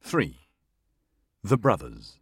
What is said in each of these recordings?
3. The Brothers.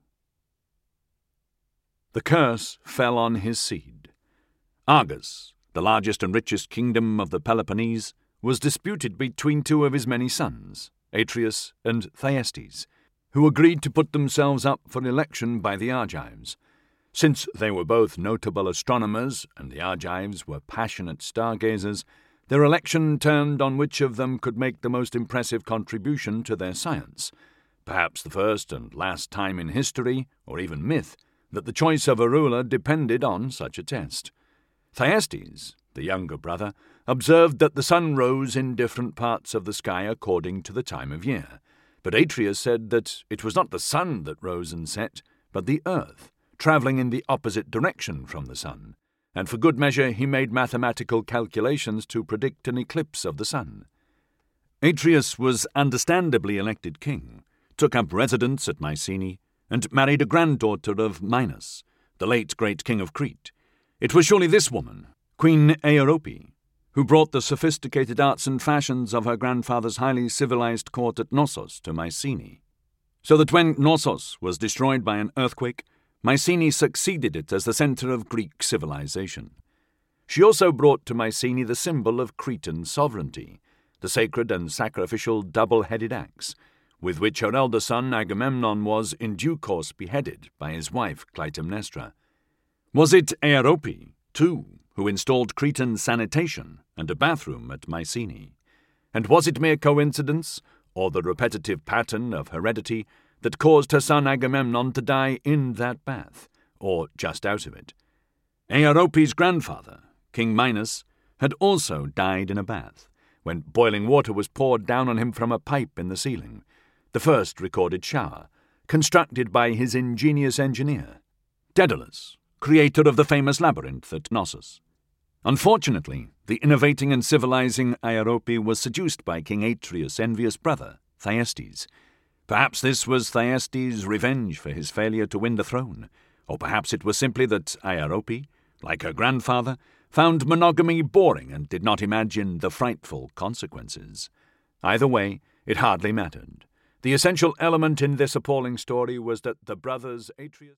The curse fell on his seed. Argos, the largest and richest kingdom of the Peloponnese, was disputed between two of his many sons, Atreus and Thyestes, who agreed to put themselves up for election by the Argives. Since they were both notable astronomers and the Argives were passionate stargazers, their election turned on which of them could make the most impressive contribution to their science, perhaps the first and last time in history, or even myth, that the choice of a ruler depended on such a test. Thyestes, the younger brother, observed that the sun rose in different parts of the sky according to the time of year, but Atreus said that it was not the sun that rose and set, but the earth, travelling in the opposite direction from the sun, and for good measure he made mathematical calculations to predict an eclipse of the sun. Atreus was understandably elected king, took up residence at Mycenae, and married a granddaughter of Minos, the late great king of Crete. It was surely this woman, Queen Aerope, who brought the sophisticated arts and fashions of her grandfather's highly civilized court at Knossos to Mycenae. So that when Knossos was destroyed by an earthquake, Mycenae succeeded it as the centre of Greek civilization. She also brought to Mycenae the symbol of Cretan sovereignty, the sacred and sacrificial double-headed axe, with which her elder son Agamemnon was in due course beheaded by his wife Clytemnestra. Was it Aerope, too, who installed Cretan sanitation and a bathroom at Mycenae? And was it mere coincidence, or the repetitive pattern of heredity, that caused her son Agamemnon to die in that bath, or just out of it? Aerope's grandfather, King Minos, had also died in a bath, when boiling water was poured down on him from a pipe in the ceiling, the first recorded shower, constructed by his ingenious engineer, Daedalus, creator of the famous labyrinth at Knossos. Unfortunately, the innovating and civilizing Aerope was seduced by King Atreus' envious brother, Thyestes. Perhaps this was Thyestes' revenge for his failure to win the throne, or perhaps it was simply that Aerope, like her grandfather, found monogamy boring and did not imagine the frightful consequences. Either way, it hardly mattered. The essential element in this appalling story was that the brothers Atreus